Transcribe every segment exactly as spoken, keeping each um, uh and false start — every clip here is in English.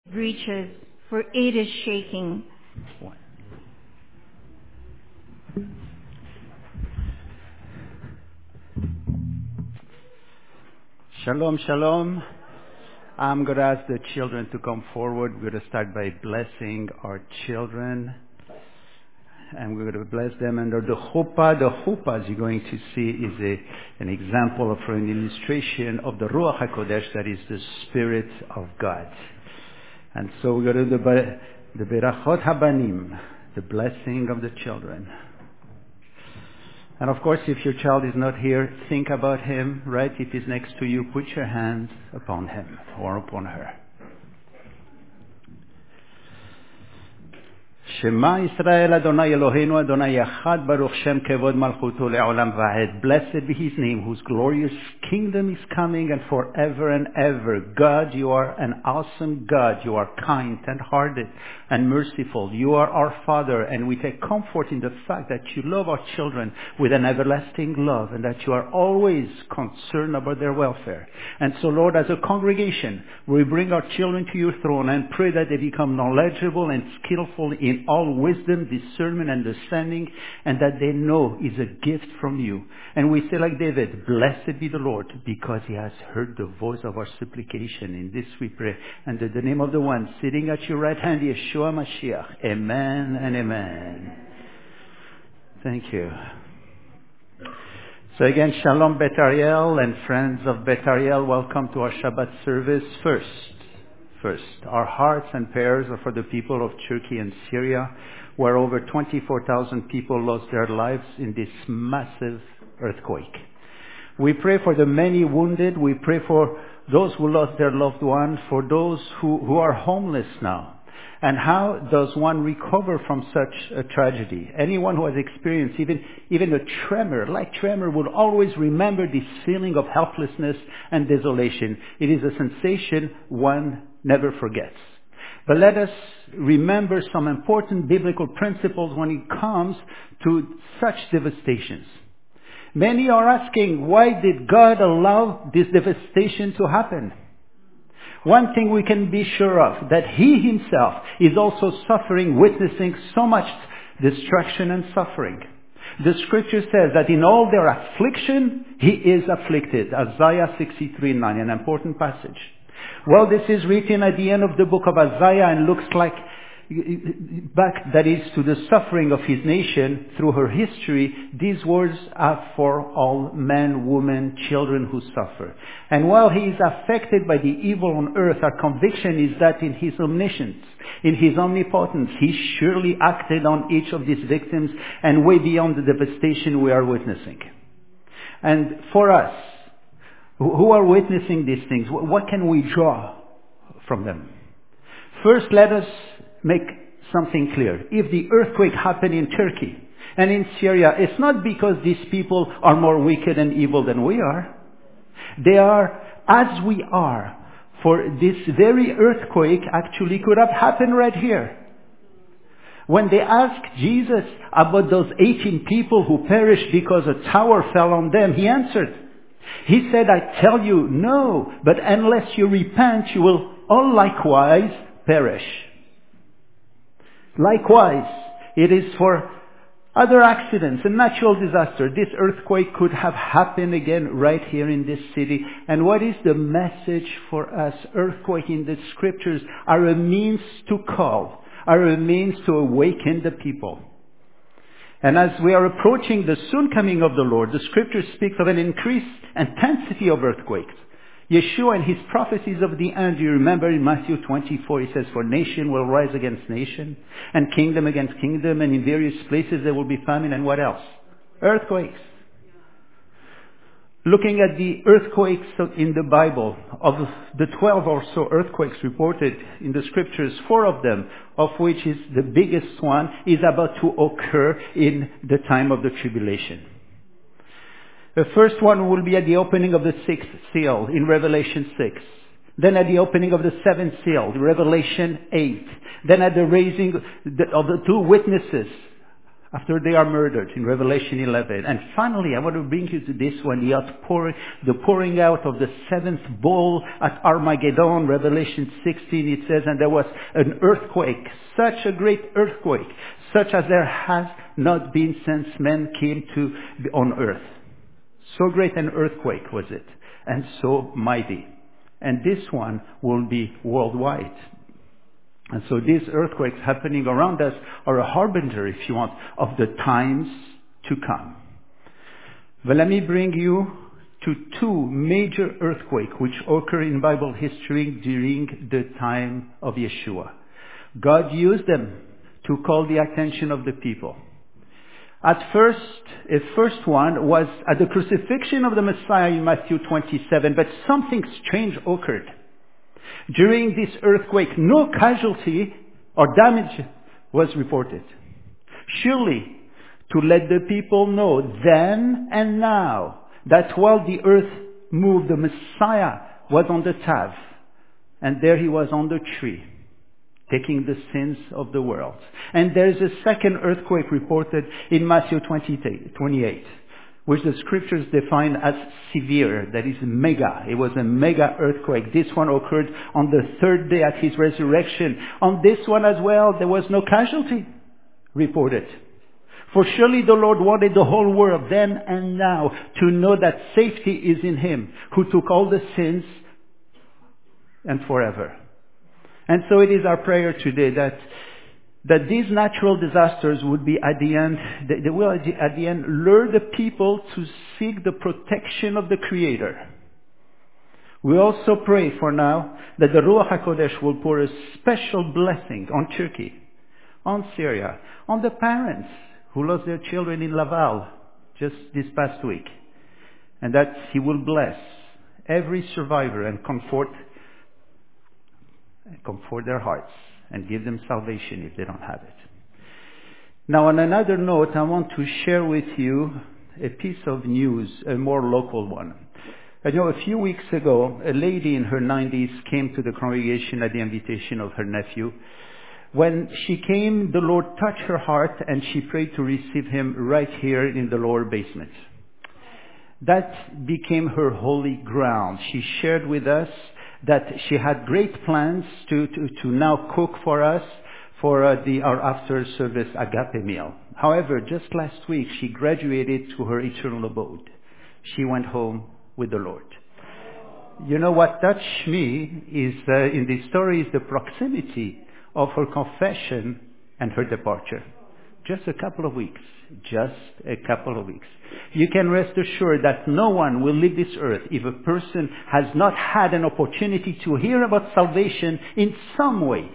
breaches, for it is shaking. Shalom, shalom. I'm going to ask the children to come forward. We're going to start by blessing our children. And we're going to bless them under the chuppah. The chuppah, as you're going to see, is a, an example of an illustration of the Ruach HaKodesh, that is the Spirit of God. And so we're going to do the, the Berachot HaBanim, the blessing of the children. And of course, if your child is not here, think about him, right? If he's next to you, put your hands upon him or upon her. Shema Yisrael Adonai Eloheinu Adonai Echad Baruch Shem Kevod Malchuto Le'olam Va'ed. Blessed be His name, whose glorious kingdom is coming and forever and ever. God, you are an awesome God. You are kind and hearted and merciful. You are our Father, and we take comfort in the fact that you love our children with an everlasting love, and that you are always concerned about their welfare. And so, Lord, as a congregation, we bring our children to your throne and pray that they become knowledgeable and skillful in all wisdom, discernment, understanding, and that they know is a gift from you. And we say like David, blessed be the Lord, because he has heard the voice of our supplication. In this we pray, and in the name of the one sitting at your right hand, Yeshua Mashiach. Amen and amen. Thank you. So again, Shalom Bet Ariel and friends of Bet Ariel, welcome to our Shabbat service. First, First, our hearts and prayers are for the people of Turkey and Syria, where over twenty-four thousand people lost their lives in this massive earthquake. We pray for the many wounded. We pray for those who lost their loved ones, for those who, who are homeless now. And how does one recover from such a tragedy? Anyone who has experienced even, even a tremor, like tremor, will always remember this feeling of helplessness and desolation. It is a sensation one never forgets. But let us remember some important biblical principles when it comes to such devastations. Many are asking, why did God allow this devastation to happen? One thing we can be sure of, that He Himself is also suffering, witnessing so much destruction and suffering. The scripture says that in all their affliction, He is afflicted. Isaiah sixty-three nine, an important passage. Well, this is written at the end of the book of Isaiah and looks like back, that is, to the suffering of his nation through her history. These words are for all men, women, children who suffer. And while he is affected by the evil on earth, our conviction is that in his omniscience, in his omnipotence, he surely acted on each of these victims and way beyond the devastation we are witnessing. And for us, who are witnessing these things, what can we draw from them? First, let us make something clear. If the earthquake happened in Turkey and in Syria, it's not because these people are more wicked and evil than we are. They are as we are. For this very earthquake actually could have happened right here. When they asked Jesus about those eighteen people who perished because a tower fell on them, he answered. He said, I tell you, no, but unless you repent, you will all likewise perish. Likewise, it is for other accidents and natural disaster. This earthquake could have happened again right here in this city. And what is the message for us? Earthquake in the scriptures are a means to call, are a means to awaken the people. And as we are approaching the soon coming of the Lord, the scripture speaks of an increased intensity of earthquakes. Yeshua and his prophecies of the end, you remember in Matthew twenty-four, he says, for nation will rise against nation, and kingdom against kingdom, and in various places there will be famine, and what else? Earthquakes. Looking at the earthquakes in the Bible, of the twelve or so earthquakes reported in the scriptures, four of them, of which is the biggest one, is about to occur in the time of the tribulation. The first one will be at the opening of the sixth seal in Revelation six. Then at the opening of the seventh seal, Revelation eight. Then at the raising of the two witnesses after they are murdered in Revelation eleven. And finally, I want to bring you to this one, the outpouring, the pouring out of the seventh bowl at Armageddon, Revelation sixteen, it says, and there was an earthquake, such a great earthquake, such as there has not been since men came to on earth. So great an earthquake was it, and so mighty. And this one will be worldwide. And so these earthquakes happening around us are a harbinger, if you want, of the times to come. But let me bring you to two major earthquakes which occur in Bible history during the time of Yeshua. God used them to call the attention of the people. At first, a first one was at the crucifixion of the Messiah in Matthew twenty-seven, but something strange occurred. During this earthquake, no casualty or damage was reported. Surely, to let the people know then and now that while the earth moved, the Messiah was on the Tav, and there he was on the tree, taking the sins of the world. And there is a second earthquake reported in Matthew twenty-eight, which the scriptures define as severe, that is mega. It was a mega earthquake. This one occurred on the third day at his resurrection. On this one as well, there was no casualty reported. For surely the Lord wanted the whole world then and now to know that safety is in him, who took all the sins and forever. And so it is our prayer today that that these natural disasters would be at the end, they, they will at the, at the end lure the people to seek the protection of the Creator. We also pray for now that the Ruach HaKodesh will pour a special blessing on Turkey, on Syria, on the parents who lost their children in Laval just this past week. And that he will bless every survivor and comfort, comfort their hearts and give them salvation if they don't have it. Now, on another note, I want to share with you a piece of news, a more local one. I know a few weeks ago, a lady in her nineties came to the congregation at the invitation of her nephew. When she came, the Lord touched her heart and she prayed to receive him right here in the lower basement. That became her holy ground. She shared with us that she had great plans to, to, to now cook for us for uh, the, our after-service agape meal. However, just last week, she graduated to her eternal abode. She went home with the Lord. You know what touched me is, uh, in this story, is the proximity of her confession and her departure. Just a couple of weeks. Just a couple of weeks. You can rest assured that no one will leave this earth if a person has not had an opportunity to hear about salvation in some way.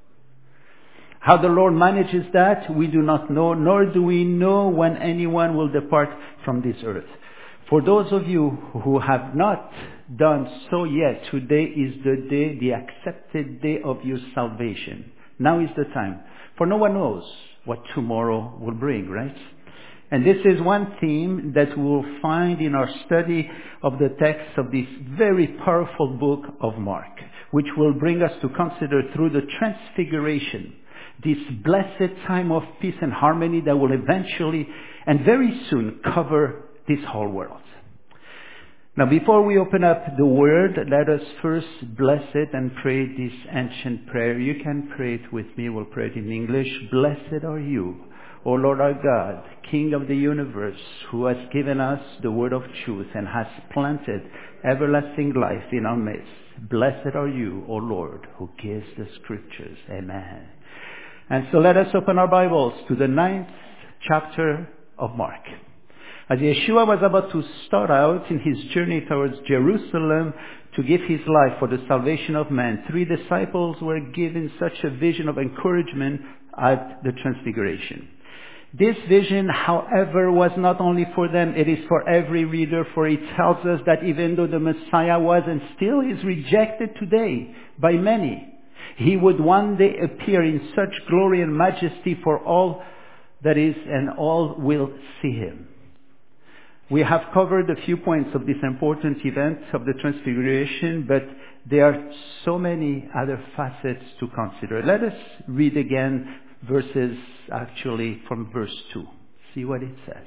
How the Lord manages that, we do not know, nor do we know when anyone will depart from this earth. For those of you who have not done so yet, today is the day, the accepted day of your salvation. Now is the time. For no one knows what tomorrow will bring, right? And this is one theme that we will find in our study of the text of this very powerful book of Mark, which will bring us to consider through the transfiguration, this blessed time of peace and harmony that will eventually and very soon cover this whole world. Now, before we open up the Word, let us first bless it and pray this ancient prayer. You can pray it with me. We'll pray it in English. Blessed are you, O Lord our God, King of the universe, who has given us the word of truth and has planted everlasting life in our midst. Blessed are you, O Lord, who gives the Scriptures. Amen. And so let us open our Bibles to the ninth chapter of Mark. As Yeshua was about to start out in his journey towards Jerusalem to give his life for the salvation of man, three disciples were given such a vision of encouragement at the Transfiguration. This vision, however, was not only for them, it is for every reader, for it tells us that even though the Messiah was and still is rejected today by many, he would one day appear in such glory and majesty for all that is, and all will see him. We have covered a few points of this important event of the Transfiguration, but there are so many other facets to consider. Let us read again verses actually from verse two. See what it says.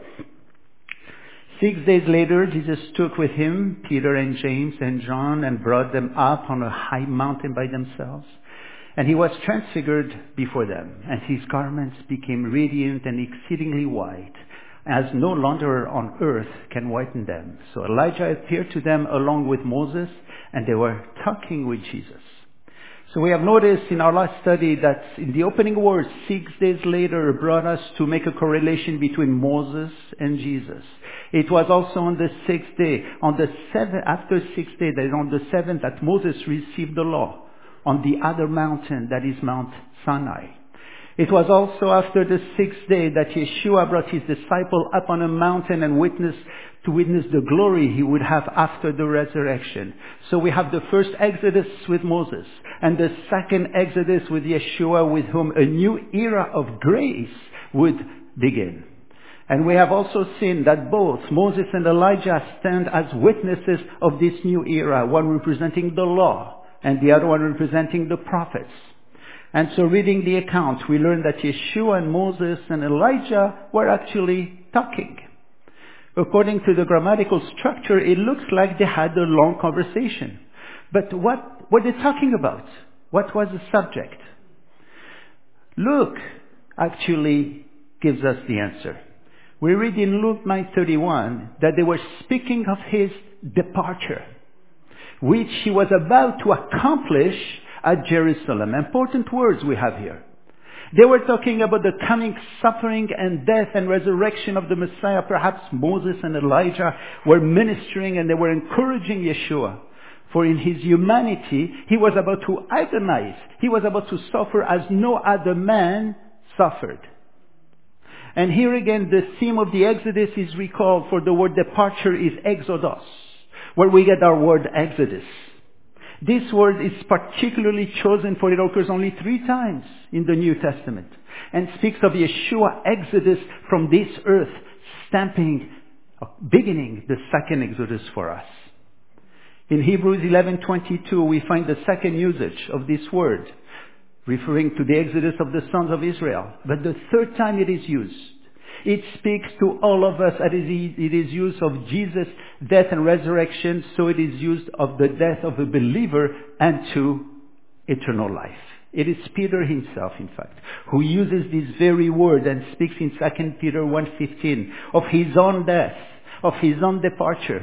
Six days later, Jesus took with him Peter and James and John and brought them up on a high mountain by themselves. And he was transfigured before them, and his garments became radiant and exceedingly white, as no launderer on earth can whiten them. So Elijah appeared to them along with Moses, and they were talking with Jesus. So we have noticed in our last study that in the opening words, six days later, brought us to make a correlation between Moses and Jesus. It was also on the sixth day, on the seventh, after six days, that is on the seventh, that Moses received the law on the other mountain, that is Mount Sinai. It was also after the sixth day that Yeshua brought his disciple up on a mountain and witnessed to witness the glory he would have after the resurrection. So we have the first Exodus with Moses and the second Exodus with Yeshua, with whom a new era of grace would begin. And we have also seen that both Moses and Elijah stand as witnesses of this new era, one representing the law and the other one representing the prophets. And so reading the account, we learn that Yeshua and Moses and Elijah were actually talking. According to the grammatical structure, it looks like they had a long conversation. But what were they talking about? What was the subject? Luke actually gives us the answer. We read in Luke nine thirty-one that they were speaking of his departure, which he was about to accomplish at Jerusalem. Important words we have here. They were talking about the coming suffering and death and resurrection of the Messiah. Perhaps Moses and Elijah were ministering and they were encouraging Yeshua. For in his humanity, he was about to agonize. He was about to suffer as no other man suffered. And here again, the theme of the Exodus is recalled, for the word departure is exodos, where we get our word Exodus. This word is particularly chosen, for it occurs only three times in the New Testament and speaks of Yeshua exodus from this earth, stamping, beginning the second exodus for us. In Hebrews eleven twenty-two, we find the second usage of this word, referring to the exodus of the sons of Israel. But the third time it is used, it speaks to all of us. It is used of Jesus' death and resurrection, so it is used of the death of a believer and to eternal life. It is Peter himself, in fact, who uses this very word and speaks in Second Peter one fifteen of his own death, of his own departure.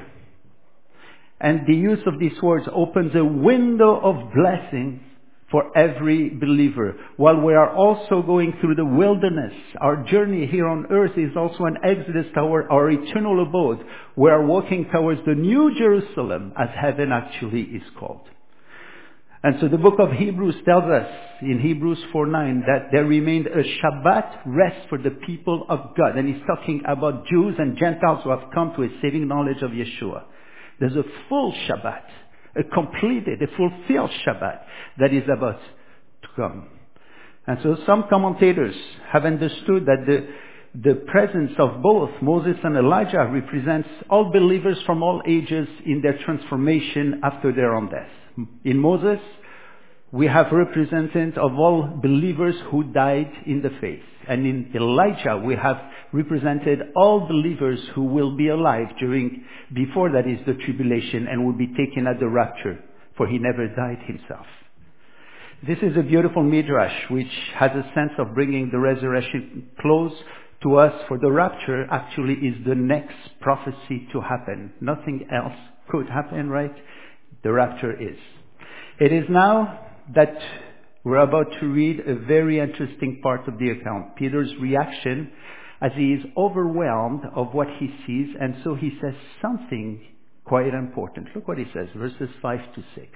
And the use of these words opens a window of blessing for every believer. While we are also going through the wilderness, our journey here on earth is also an exodus toward our eternal abode. We are walking towards the new Jerusalem, as heaven actually is called. And so the book of Hebrews tells us in Hebrews four nine that there remained a Shabbat rest for the people of God. And he's talking about Jews and Gentiles who have come to a saving knowledge of Yeshua. There's a full Shabbat, a completed, a fulfilled Shabbat that is about to come. And so some commentators have understood that the, the presence of both Moses and Elijah represents all believers from all ages in their transformation after their own death. In Moses, we have representatives of all believers who died in the faith. And in Elijah, we have represented all believers who will be alive during, before that is the tribulation, and will be taken at the rapture, for he never died himself. This is a beautiful midrash which has a sense of bringing the resurrection close to us, for the rapture actually is the next prophecy to happen. Nothing else could happen, right? The rapture is. It is now that we're about to read a very interesting part of the account. Peter's reaction as he is overwhelmed of what he sees, and so he says something quite important. Look what he says, verses five to six.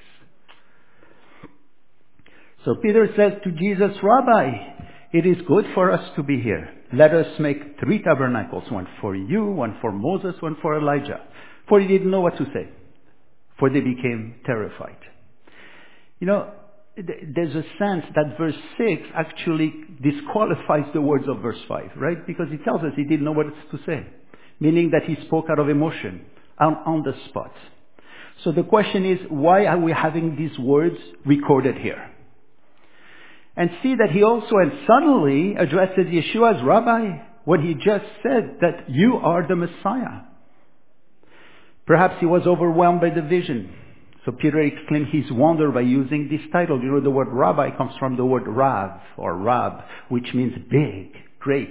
So Peter says to Jesus, Rabbi, it is good for us to be here. Let us make three tabernacles, one for you, one for Moses, one for Elijah. For he didn't know what to say, for they became terrified. You know, there's a sense that verse six actually disqualifies the words of verse five, right? Because it tells us he didn't know what to say, meaning that he spoke out of emotion, on, on the spot. So the question is, why are we having these words recorded here? And see that he also and suddenly addresses Yeshua as Rabbi when he just said that you are the Messiah. Perhaps he was overwhelmed by the vision. So Peter exclaimed his wonder by using this title. You know, the word Rabbi comes from the word Rav or Rab, which means big, great.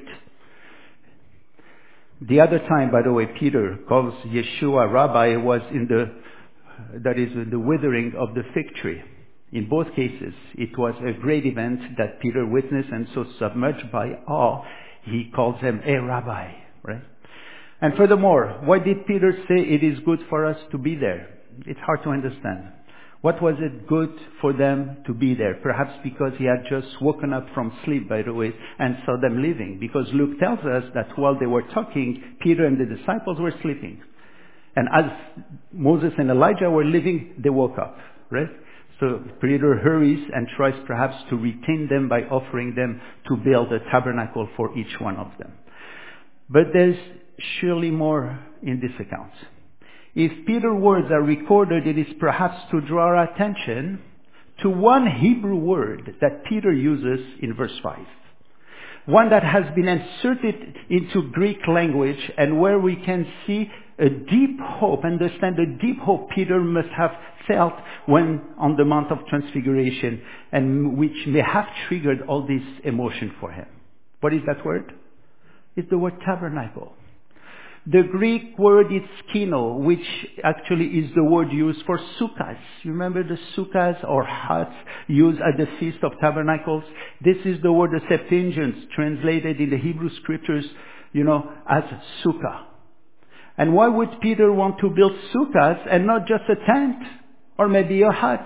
The other time, by the way, Peter calls Yeshua Rabbi was in the, that is in the withering of the fig tree. In both cases, it was a great event that Peter witnessed, and so submerged by awe, he calls him a rabbi, right? And furthermore, why did Peter say it is good for us to be there? It's hard to understand. What was it good for them to be there? Perhaps because he had just woken up from sleep, by the way, and saw them leaving. Because Luke tells us that while they were talking, Peter and the disciples were sleeping. And as Moses and Elijah were leaving, they woke up, right? So Peter hurries and tries perhaps to retain them by offering them to build a tabernacle for each one of them. But there's surely more in this account. If Peter's words are recorded, it is perhaps to draw our attention to one Hebrew word that Peter uses in verse five. One that has been inserted into Greek language and where we can see a deep hope, understand the deep hope Peter must have felt when on the Mount of Transfiguration, and which may have triggered all this emotion for him. What is that word? It's the word tabernacle. The Greek word is skino, which actually is the word used for sukkahs. You remember the sukkahs or huts used at the Feast of Tabernacles? This is the word the Septuagint translated in the Hebrew scriptures, you know, as sukkah. And why would Peter want to build sukkahs and not just a tent or maybe a hut?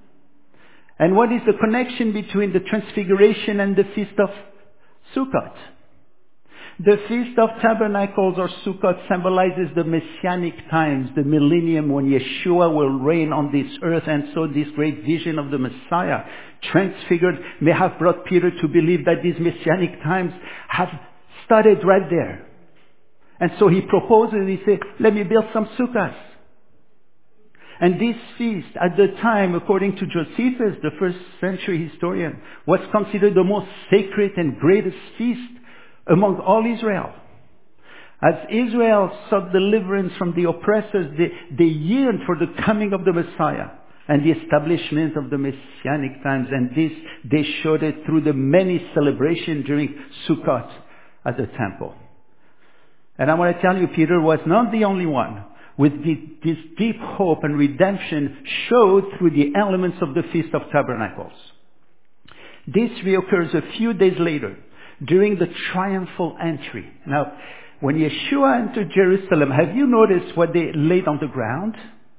And what is the connection between the Transfiguration and the Feast of Sukkot? The Feast of Tabernacles or Sukkot symbolizes the messianic times, the millennium when Yeshua will reign on this earth, and so this great vision of the Messiah, transfigured, may have brought Peter to believe that these messianic times have started right there. And so he proposes, he said, let me build some sukkahs. And this feast, at the time, according to Josephus, the first century historian, was considered the most sacred and greatest feast among all Israel. As Israel sought deliverance from the oppressors, they, they yearned for the coming of the Messiah and the establishment of the messianic times. And this, they showed it through the many celebrations during Sukkot at the temple. And I want to tell you, Peter was not the only one with the, this deep hope and redemption showed through the elements of the Feast of Tabernacles. This reoccurs a few days later during the triumphal entry. Now, when Yeshua entered Jerusalem, have you noticed what they laid on the ground?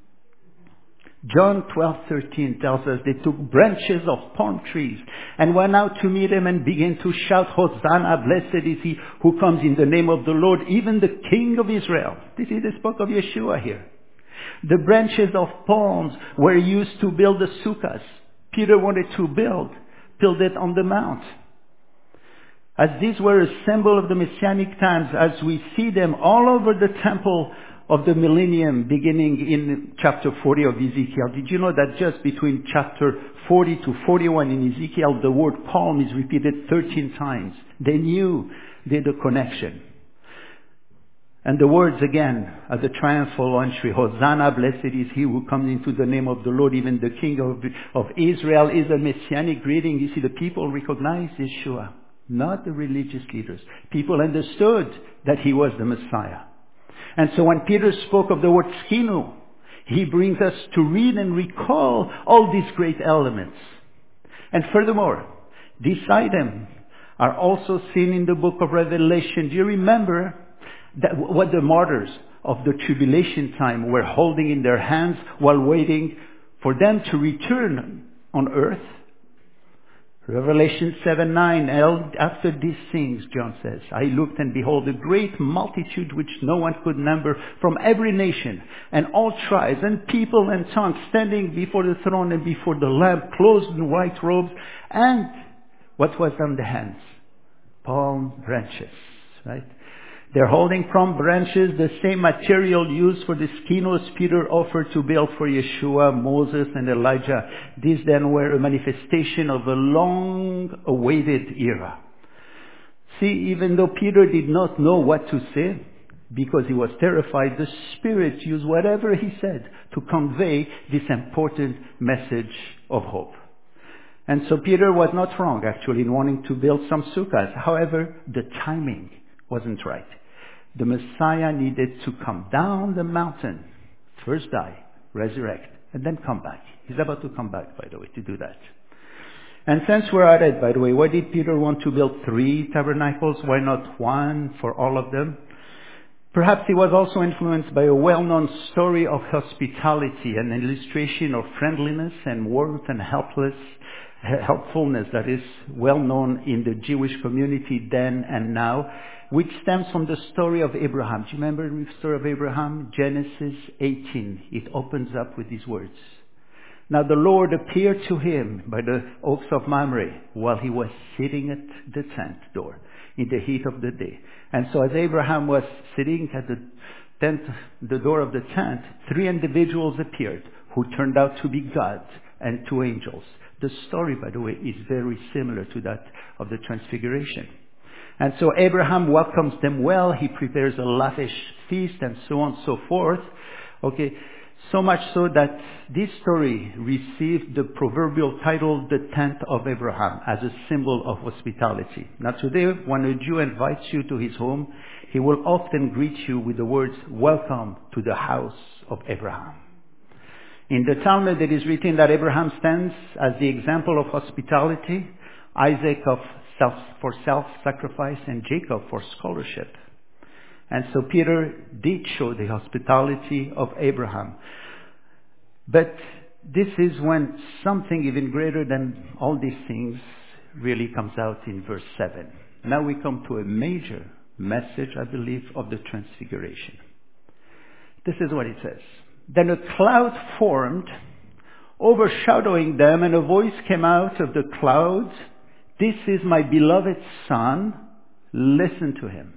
John twelve thirteen tells us they took branches of palm trees and went out to meet him and began to shout, Hosanna, blessed is he who comes in the name of the Lord, even the King of Israel. This is the spoke of Yeshua here. The branches of palms were used to build the sukkahs. Peter wanted to build, build it on the mount. As these were a symbol of the messianic times, as we see them all over the temple of the millennium, beginning in chapter forty of Ezekiel. Did you know that just between chapter forty to forty-one in Ezekiel, the word palm is repeated thirteen times? They knew they had a connection. And the words again at the triumphal entry, Hosanna, blessed is he who comes into the name of the Lord, even the King of, of Israel, is a messianic greeting. You see, the people recognized Yeshua, not the religious leaders. People understood that he was the Messiah. And so when Peter spoke of the word skino, he brings us to read and recall all these great elements. And furthermore, these items are also seen in the book of Revelation. Do you remember that what the martyrs of the tribulation time were holding in their hands while waiting for them to return on earth? Revelation seven nine, after these things, John says, I looked and behold a great multitude which no one could number from every nation and all tribes and people and tongues standing before the throne and before the Lamb, clothed in white robes, and what was on the hands? Palm branches, right? They're holding from branches the same material used for the skinos Peter offered to build for Yeshua, Moses, and Elijah. These then were a manifestation of a long-awaited era. See, even though Peter did not know what to say, because he was terrified, the Spirit used whatever he said to convey this important message of hope. And so Peter was not wrong, actually, in wanting to build some sukkahs. However, the timing wasn't right. The Messiah needed to come down the mountain, first die, resurrect, and then come back. He's about to come back, by the way, to do that. And since we're at it, by the way, why did Peter want to build three tabernacles? Why not one for all of them? Perhaps he was also influenced by a well-known story of hospitality, an illustration of friendliness and warmth and helpless, helpfulness that is well known in the Jewish community then and now, which stems from the story of Abraham. Do you remember the story of Abraham? Genesis eighteen. It opens up with these words. Now the Lord appeared to him by the oaks of Mamre while he was sitting at the tent door in the heat of the day. And so as Abraham was sitting at the tent, the door of the tent, three individuals appeared who turned out to be God and two angels. The story, by the way, is very similar to that of the Transfiguration. And so Abraham welcomes them well. He prepares a lavish feast and so on and so forth. Okay, so much so that this story received the proverbial title, the tent of Abraham, as a symbol of hospitality. Now today, when a Jew invites you to his home, he will often greet you with the words, "Welcome to the house of Abraham." In the Talmud, it is written that Abraham stands as the example of hospitality, Isaac of self, for self-sacrifice, and Jacob for scholarship. And so Peter did show the hospitality of Abraham. But this is when something even greater than all these things really comes out in verse seven. Now we come to a major message, I believe, of the Transfiguration. This is what it says. Then a cloud formed, overshadowing them, and a voice came out of the cloud. "This is my beloved Son. Listen to him."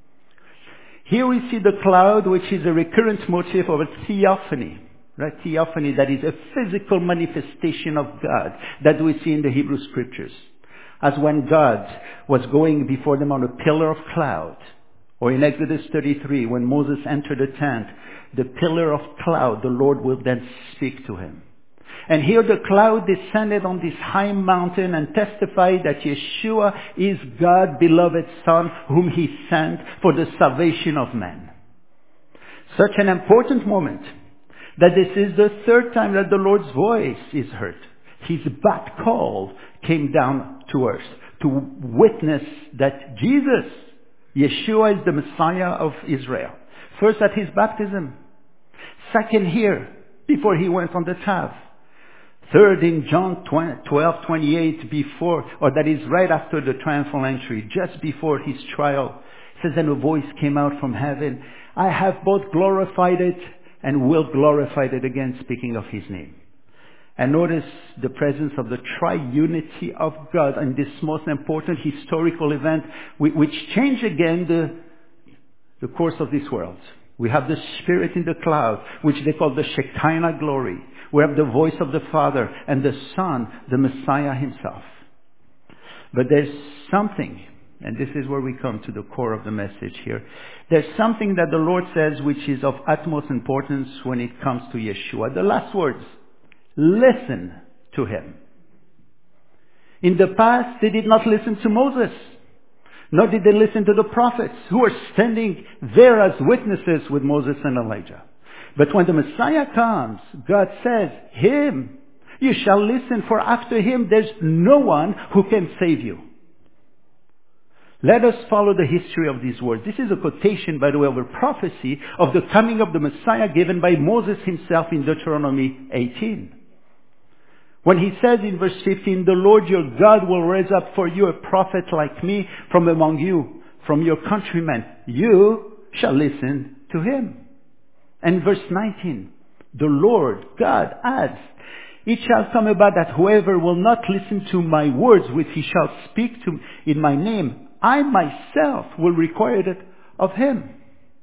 Here we see the cloud, which is a recurrent motif of a theophany. Right? Theophany, that is a physical manifestation of God that we see in the Hebrew Scriptures. As when God was going before them on a pillar of cloud. Or in Exodus thirty-three, when Moses entered the tent, the pillar of cloud, the Lord will then speak to him. And here the cloud descended on this high mountain and testified that Yeshua is God's beloved Son, whom he sent for the salvation of men. Such an important moment that this is the third time that the Lord's voice is heard. His bat call came down to earth to witness that Jesus, Yeshua, is the Messiah of Israel. First at his baptism. Second here, before he went on the Tav. Third in John twelve twenty-eight, before, or that is right after the triumphal entry, just before his trial. It says, "And a voice came out from heaven, I have both glorified it and will glorify it again," speaking of his name. And notice the presence of the triunity of God in this most important historical event, which changed again the, the course of this world. We have the Spirit in the cloud, which they call the Shekinah glory. We have the voice of the Father and the Son, the Messiah himself. But there's something, and this is where we come to the core of the message here. There's something that the Lord says which is of utmost importance when it comes to Yeshua. The last words, listen to him. In the past, they did not listen to Moses. Nor did they listen to the prophets who were standing there as witnesses with Moses and Elijah. But when the Messiah comes, God says, him, you shall listen, for after him there's no one who can save you. Let us follow the history of these words. This is a quotation, by the way, of a prophecy of the coming of the Messiah given by Moses himself in Deuteronomy eighteen. When he says in verse fifteen, "The Lord your God will raise up for you a prophet like me from among you, from your countrymen. You shall listen to him." And verse nineteen, the Lord God adds, "It shall come about that whoever will not listen to my words which he shall speak to in my name, I myself will require it of him.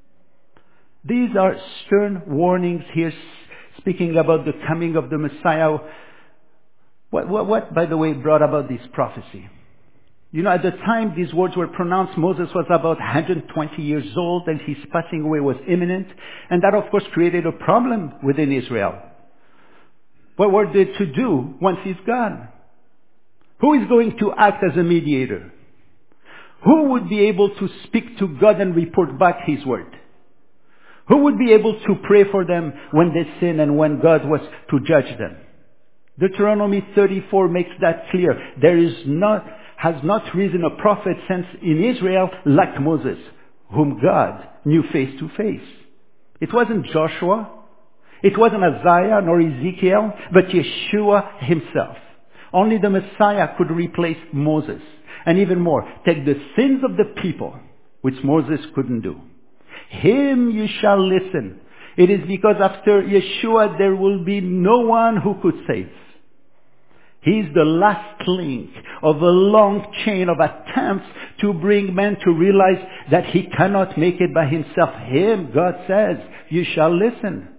These are stern warnings here, speaking about the coming of the Messiah. What, what, what, by the way, brought about this prophecy? You know, at the time these words were pronounced, Moses was about one hundred twenty years old, and his passing away was imminent. And that, of course, created a problem within Israel. What were they to do once he's gone? Who is going to act as a mediator? Who would be able to speak to God and report back his word? Who would be able to pray for them when they sin and when God was to judge them? Deuteronomy thirty-four makes that clear. There is not, has not risen a prophet since in Israel like Moses, whom God knew face to face. It wasn't Joshua. It wasn't Isaiah nor Ezekiel, but Yeshua himself. Only the Messiah could replace Moses. And even more, take the sins of the people, which Moses couldn't do. Him you shall listen. It is because after Yeshua there will be no one who could save. He is the last link of a long chain of attempts to bring men to realize that he cannot make it by himself. Him, God says, you shall listen.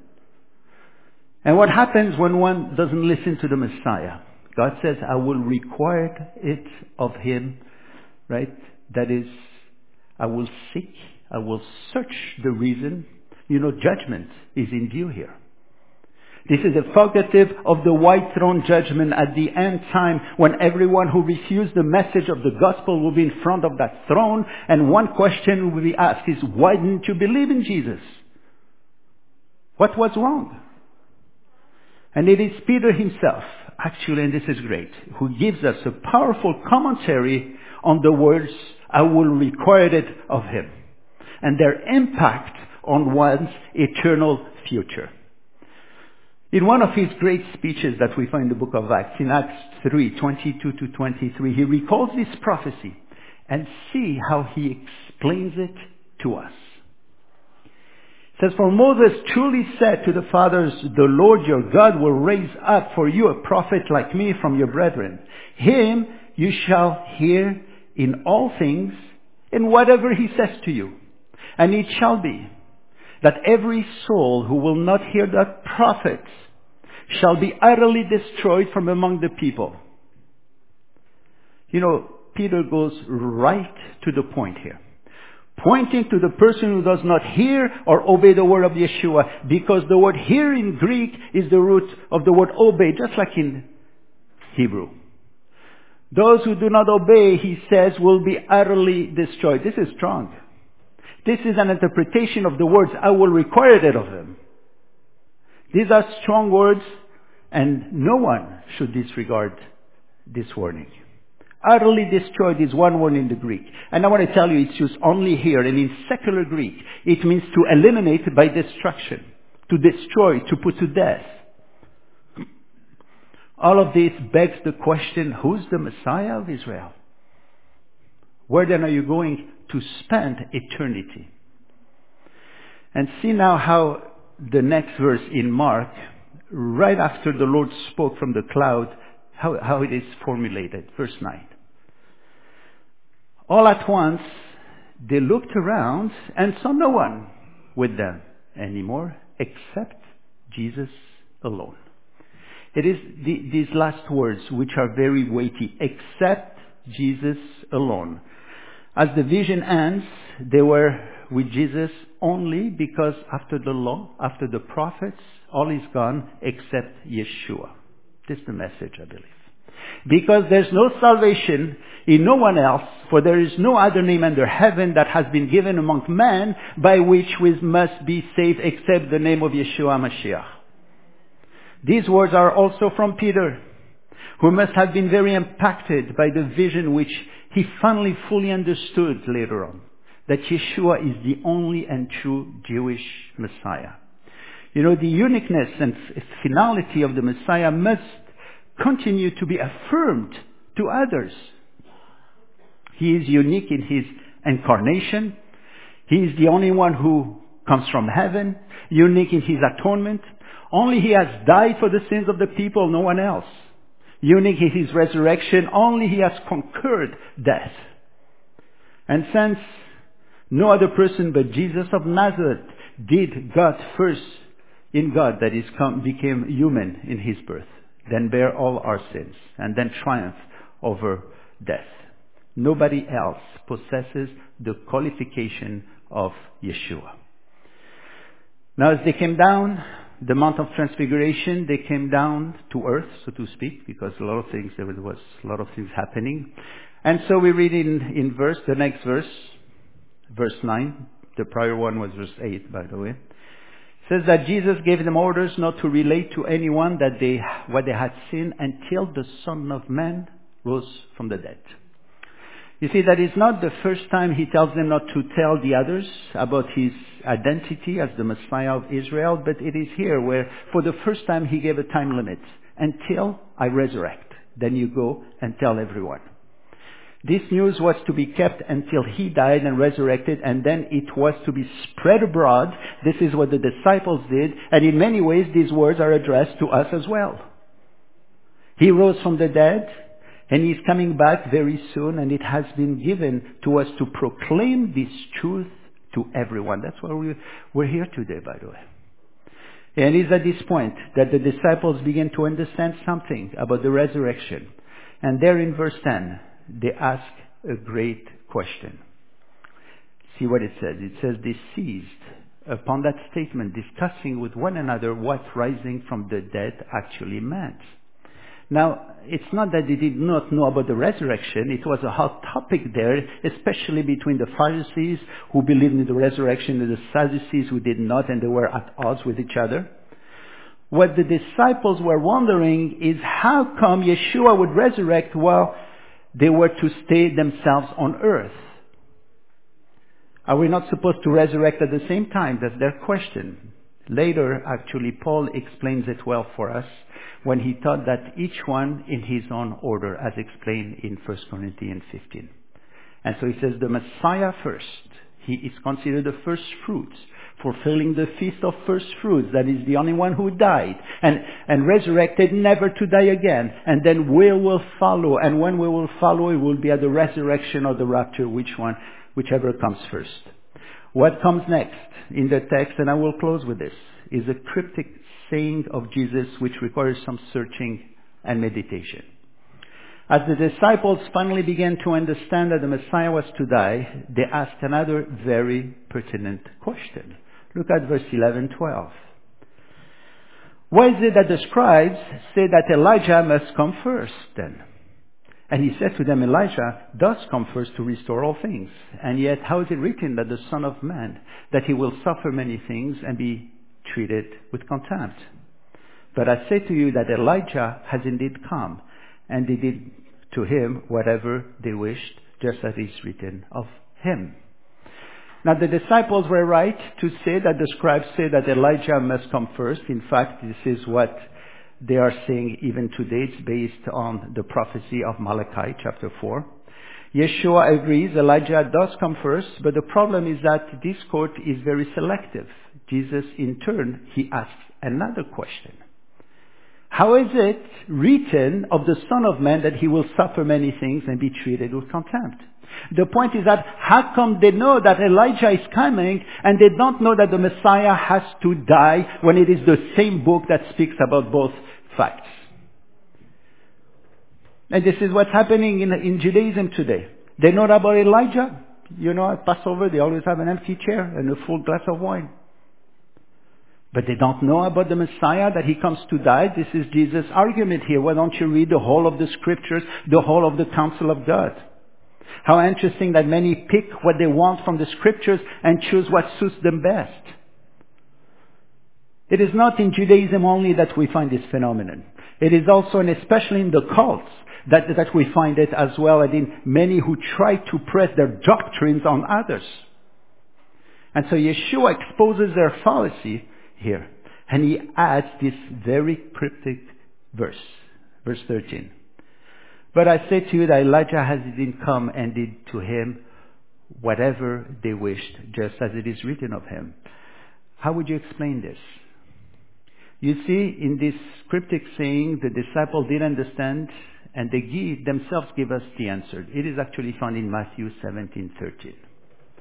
And what happens when one doesn't listen to the Messiah? God says, I will require it of him, right? That is, I will seek, I will search the reason. You know, judgment is in view here. This is evocative of the white throne judgment at the end time, when everyone who refused the message of the gospel will be in front of that throne, and one question will be asked is, why didn't you believe in Jesus? What was wrong? And it is Peter himself, actually, and this is great, who gives us a powerful commentary on the words, I will require it of him, and their impact on one's eternal future. In one of his great speeches that we find in the book of Acts, in Acts three, twenty-two to twenty-three, he recalls this prophecy and see how he explains it to us. It says, for Moses truly said to the fathers, the Lord your God will raise up for you a prophet like me from your brethren. Him you shall hear in all things, in whatever he says to you. And it shall be that every soul who will not hear that prophet shall be utterly destroyed from among the people. You know, Peter goes right to the point here, pointing to the person who does not hear or obey the word of Yeshua, because the word hear in Greek is the root of the word obey, just like in Hebrew. Those who do not obey, he says, will be utterly destroyed. This is strong. This is an interpretation of the words, I will require it of him. These are strong words, and no one should disregard this warning. Utterly destroyed is one word in the Greek. And I want to tell you, it's used only here, and in secular Greek, it means to eliminate by destruction, to destroy, to put to death. All of this begs the question, who's the Messiah of Israel? Where then are you going to spend eternity? And see now how the next verse in Mark, right after the Lord spoke from the cloud, how, how it is formulated. Verse nine. All at once, they looked around and saw no one with them anymore except Jesus alone. It is the, these last words which are very weighty, except Jesus alone. As the vision ends, they were with Jesus only because after the law, after the prophets, all is gone except Yeshua. This is the message, I believe. Because there's no salvation in no one else, for there is no other name under heaven that has been given among men by which we must be saved except the name of Yeshua Mashiach. These words are also from Peter, who must have been very impacted by the vision which he finally fully understood later on, that Yeshua is the only and true Jewish Messiah. You know, the uniqueness and finality of the Messiah must continue to be affirmed to others. He is unique in his incarnation. He is the only one who comes from heaven, unique in his atonement. Only he has died for the sins of the people, no one else. Unique in his resurrection, only he has conquered death. And since No other person but Jesus of Nazareth did God first in God, that is, come, became human in his birth, then bear all our sins, and then triumph over death. Nobody else possesses the qualification of Yeshua. Now as they came down, the Mount of Transfiguration, they came down to earth, so to speak, because a lot of things, there was a lot of things happening. And so we read in, in verse, the next verse, verse nine, the prior one was verse eight, by the way. It says that Jesus gave them orders not to relate to anyone that they, what they had seen until the Son of Man rose from the dead. You see, that is not the first time he tells them not to tell the others about his identity as the Messiah of Israel, but it is here where, for the first time, he gave a time limit. Until I resurrect, then you go and tell everyone. This news was to be kept until he died and resurrected, and then it was to be spread abroad. This is what the disciples did, and in many ways these words are addressed to us as well. He rose from the dead, and he's coming back very soon, and it has been given to us to proclaim this truth to everyone. That's why we, we're here today, by the way. And it's at this point that the disciples begin to understand something about the resurrection. And there in verse ten, they ask a great question. See what it says. It says they seized upon that statement, discussing with one another what rising from the dead actually meant. Now, it's not that they did not know about the resurrection. It was a hot topic there, especially between the Pharisees who believed in the resurrection and the Sadducees who did not, and they were at odds with each other. What the disciples were wondering is how come Yeshua would resurrect while they were to stay themselves on earth? Are we not supposed to resurrect at the same time? That's their question. Later, actually, Paul explains it well for us when he taught that each one in his own order, as explained in First Corinthians fifteen. And so he says the Messiah first. He is considered the first fruits, fulfilling the feast of first fruits. That is the only one who died and, and resurrected, never to die again. And then we will follow. And when we will follow, it will be at the resurrection or the rapture, which one, whichever comes first. What comes next in the text, and I will close with this, is a cryptic saying of Jesus which requires some searching and meditation. As the disciples finally began to understand that the Messiah was to die, they asked another very pertinent question. Look at verse eleven, twelve. Why is it that the scribes say that Elijah must come first then? And he said to them, Elijah does come first to restore all things. And yet, how is it written that the Son of Man, that he will suffer many things and be treated with contempt? But I say to you that Elijah has indeed come, and they did to him whatever they wished, just as is written of him. Now the disciples were right to say that the scribes say that Elijah must come first. In fact, this is what they are saying even today. It's based on the prophecy of Malachi chapter four. Yeshua agrees Elijah does come first, but the problem is that this quote is very selective. Jesus in turn, he asks another question. How is it written of the Son of Man that he will suffer many things and be treated with contempt? The point is that how come they know that Elijah is coming and they don't know that the Messiah has to die when it is the same book that speaks about both facts? And this is what's happening in, in Judaism today. They know about Elijah. You know, at Passover they always have an empty chair and a full glass of wine. But they don't know about the Messiah, that he comes to die. This is Jesus' argument here. Why don't you read the whole of the scriptures, the whole of the counsel of God? How interesting that many pick what they want from the scriptures and choose what suits them best. It is not in Judaism only that we find this phenomenon. It is also, and especially in the cults, that, that we find it as well, and in many who try to press their doctrines on others. And so Yeshua exposes their fallacy here. And he adds this very cryptic verse, verse thirteen. But I say to you that Elijah has indeed come and did to him whatever they wished, just as it is written of him. How would you explain this? You see, in this cryptic saying, the disciples did understand, and they give, themselves give us the answer. It is actually found in Matthew seventeen thirteen.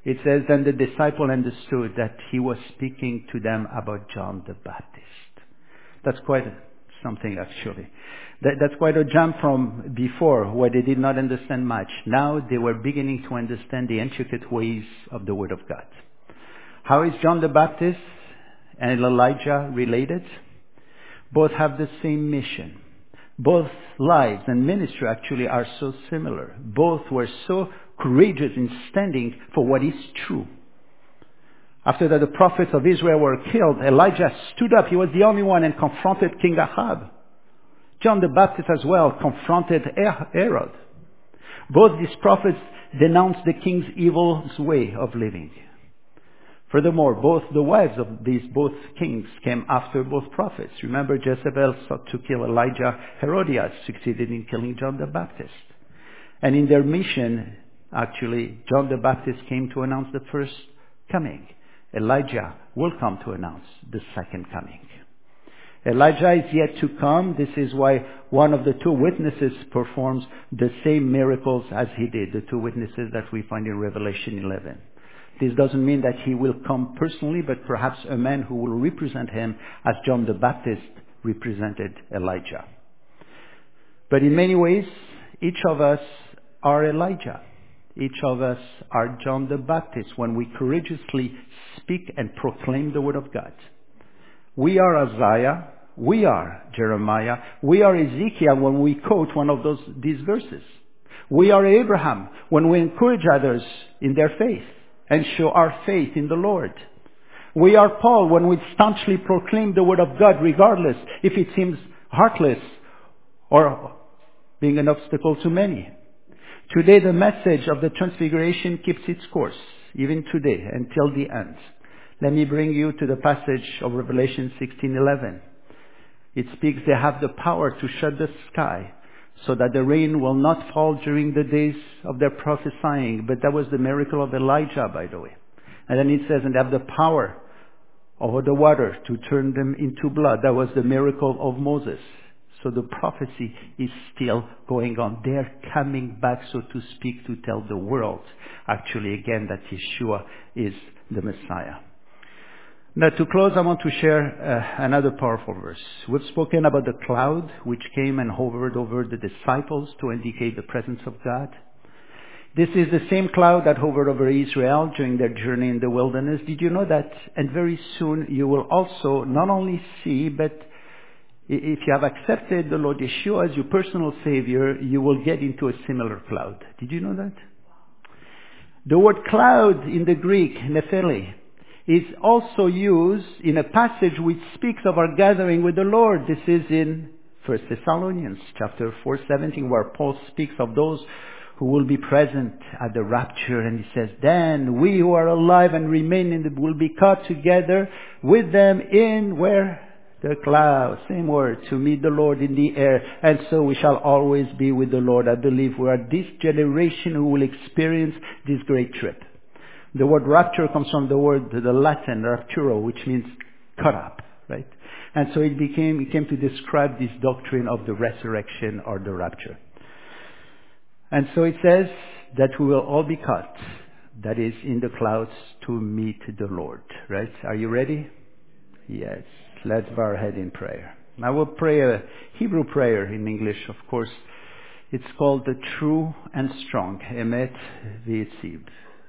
It says, then the disciple understood that he was speaking to them about John the Baptist. That's quite something, actually. That, that's quite a jump from before, where they did not understand much. Now they were beginning to understand the intricate ways of the Word of God. How is John the Baptist and Elijah related? Both have the same mission. Both lives and ministry actually are so similar. Both were so courageous in standing for what is true. After that the prophets of Israel were killed, Elijah stood up. He was the only one and confronted King Ahab. John the Baptist as well confronted Herod. Both these prophets denounced the king's evil way of living. Furthermore, both the wives of these both kings came after both prophets. Remember, Jezebel sought to kill Elijah. Herodias succeeded in killing John the Baptist. And in their mission, actually, John the Baptist came to announce the first coming. Elijah will come to announce the second coming. Elijah is yet to come. This is why one of the two witnesses performs the same miracles as he did, the two witnesses that we find in Revelation eleven. This doesn't mean that he will come personally, but perhaps a man who will represent him as John the Baptist represented Elijah. But in many ways, each of us are Elijah. Each of us are John the Baptist when we courageously speak and proclaim the Word of God. We are Isaiah. We are Jeremiah. We are Ezekiel when we quote one of those these verses. We are Abraham when we encourage others in their faith and show our faith in the Lord. We are Paul when we staunchly proclaim the Word of God regardless if it seems heartless or being an obstacle to many. Today the message of the Transfiguration keeps its course, even today, until the end. Let me bring you to the passage of Revelation sixteen eleven. It speaks, they have the power to shut the sky so that the rain will not fall during the days of their prophesying. But that was the miracle of Elijah, by the way. And then it says, and they have the power over the water to turn them into blood. That was the miracle of Moses. So the prophecy is still going on. They're coming back, so to speak, to tell the world, actually, again, that Yeshua is the Messiah. Now, to close, I want to share uh, another powerful verse. We've spoken about the cloud which came and hovered over the disciples to indicate the presence of God. This is the same cloud that hovered over Israel during their journey in the wilderness. Did you know that? And very soon you will also not only see, but if you have accepted the Lord Yeshua as your personal Savior, you will get into a similar cloud. Did you know that? The word cloud in the Greek, nephele, is also used in a passage which speaks of our gathering with the Lord. This is in First Thessalonians chapter four seventeen, where Paul speaks of those who will be present at the rapture. And he says, then we who are alive and remain in the will be caught together with them in where? The clouds, same word, to meet the Lord in the air. And so we shall always be with the Lord. I believe we are this generation who will experience this great trip. The word rapture comes from the word, the Latin, rapturo, which means cut up, right? And so it became, it came to describe this doctrine of the resurrection or the rapture. And so it says that we will all be caught, that is, in the clouds to meet the Lord, right? Are you ready? Yes. Let's bow our head in prayer. I will pray a Hebrew prayer in English, of course. It's called the true and strong, Emet V'Yitzib.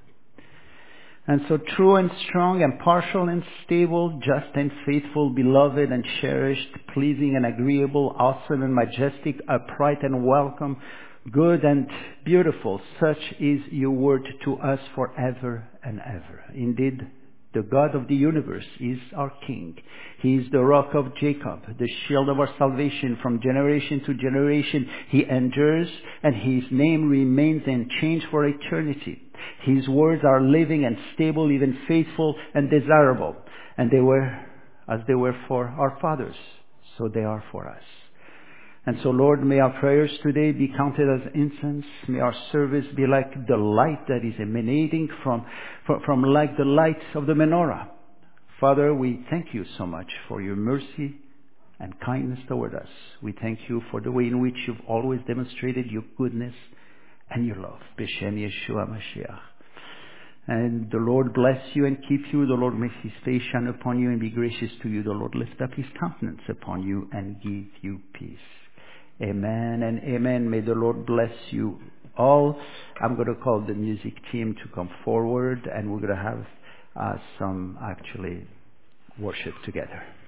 And so true and strong, impartial and stable, just and faithful, beloved and cherished, pleasing and agreeable, awesome and majestic, upright and welcome, good and beautiful, such is your word to us forever and ever. Indeed, the God of the universe is our King. He is the rock of Jacob, the shield of our salvation from generation to generation. He endures, and his name remains unchanged for eternity. His words are living and stable, even faithful and desirable. And they were, as they were for our fathers, so they are for us. And so, Lord, may our prayers today be counted as incense. May our service be like the light that is emanating from, from, from like the light of the menorah. Father, we thank you so much for your mercy and kindness toward us. We thank you for the way in which you've always demonstrated your goodness and your love. B'Shem Yeshua Mashiach. And the Lord bless you and keep you. The Lord make his face shine upon you and be gracious to you. The Lord lift up his countenance upon you and give you peace. Amen and amen. May the Lord bless you all. I'm going to call the music team to come forward, and we're going to have uh, some actually worship together.